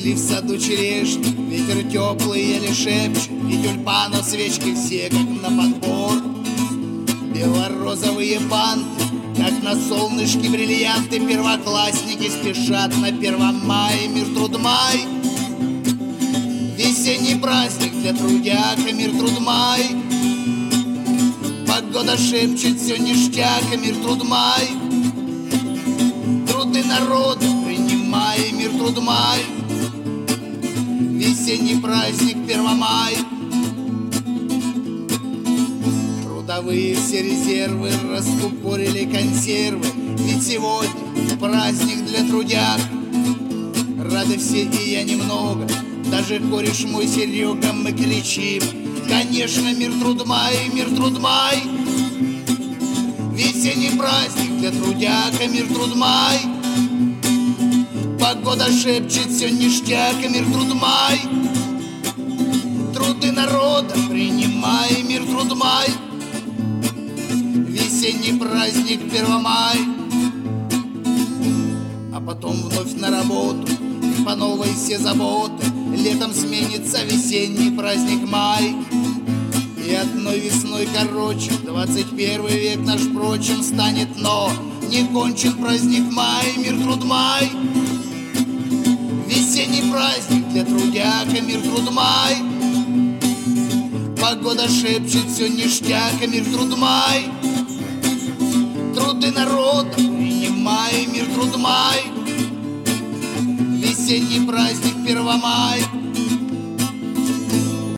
Цветли в саду черешни, ветер теплый еле шепчет, и тюльпанов свечки все как на подбор. Бело-розовые банты, как на солнышке бриллианты, первоклассники спешат на 1 мая, мир труд май. Весенний праздник для трудяка, мир труд май. Погода шепчет, все ништяк, мир труд май. Труды народа принимай, мир труд май. Весенний праздник 1 мая. Трудовые все резервы раскупорили консервы, ведь сегодня праздник для трудяг. Рады все и я немного, даже кореш мой Серега, мы кричим: конечно, мир труд май, мир труд май. Весенний праздник для трудяка, мир труд май. Погода шепчет, все ништяк, мир труд май. Труды народа принимай, мир труд май. Весенний праздник 1 мая. А потом вновь на работу, по новой все заботы. Летом сменится весенний праздник май. И одной весной короче 21 век наш, впрочем, станет, но не кончен праздник май, мир труд май. Весенний праздник для трудяка, мир труд май. Погода шепчет, все ништяк, мир труд май. Труды народа принимай, мир труд май. Весенний праздник 1 мая.